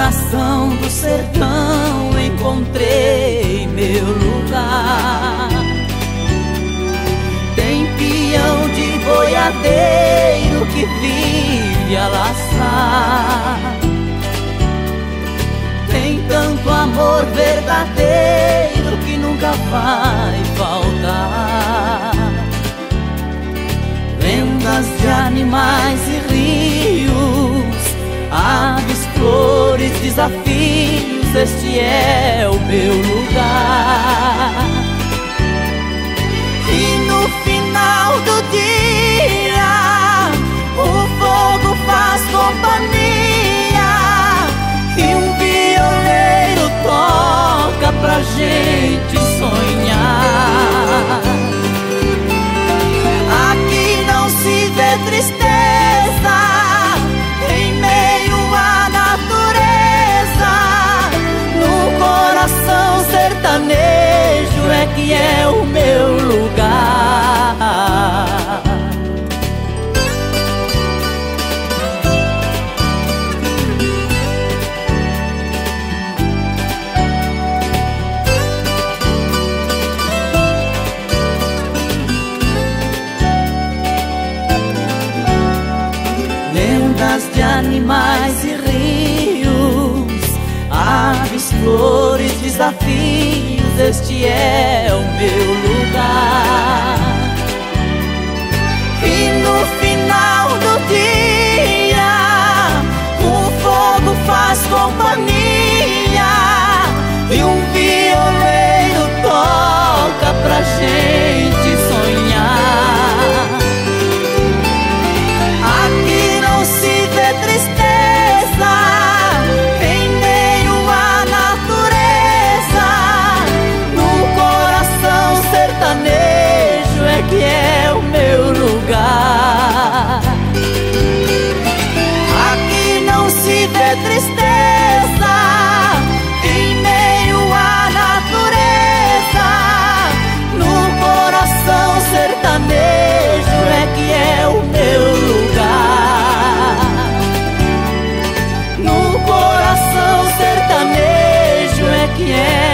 coração do sertão encontrei meu lugar. Tem peão de boiadeiro que vive a laçar. Tem tanto amor verdadeiro que nunca vai faltar. Lendas de animais e rios, aves, flores, desafios, este é o meu lugar. E no final do dia o fogo faz companhia e um violeiro toca pra gente sonhar. Aqui não se vê tristeza em meio à natureza. No coração sertanejo é que é o meu lugar. Lendas de animais e rios, aves, flores, desafios, este é o meu lugar. E no final do dia o fogo faz companhia e um violeiro toca pra gente sonhar. Aqui não se vê tristeza em meio à natureza. No coração sertanejo é que é o meu lugar. Aqui não se vê tristeza em meio à natureza. No coração sertanejo é que é o meu lugar. No coração sertanejo é que é